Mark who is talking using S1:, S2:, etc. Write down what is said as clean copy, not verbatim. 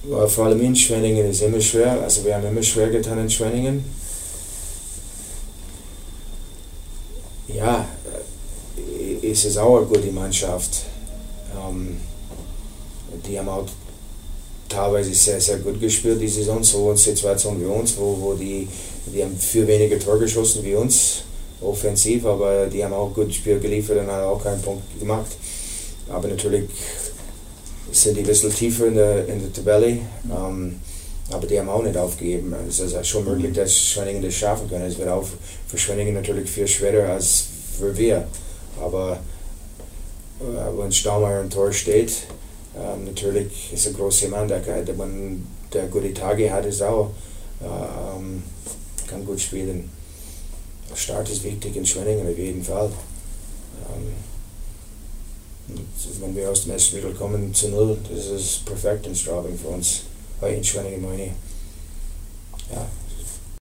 S1: Vor allem in Schwenningen ist immer schwer, also wir haben immer schwer getan in Schwenningen. Ja, es ist auch eine gute Mannschaft. Die haben auch teilweise sehr, sehr gut gespielt die Saison, so eine Situation wie uns, wo die haben viel weniger Tore geschossen wie uns, offensiv, aber die haben auch ein gutes Spiel geliefert und haben auch keinen Punkt gemacht. Aber natürlich sind die ein bisschen tiefer in der Tabelle, aber die haben auch nicht aufgegeben. Es ist schon möglich, dass Schwenningen das schaffen können. Es wird auch für Schwenningen natürlich viel schwerer als für wir. Aber wenn Staumeier im Tor steht, natürlich ist ein großer Mann, der gute Tage hat, ist auch, kann gut spielen. Der Start ist wichtig in Schwenningen auf jeden Fall. Wenn wir aus dem ersten Mittel kommen zu 0, das ist perfekt in Straubing für uns, in Schwenningen meine ich.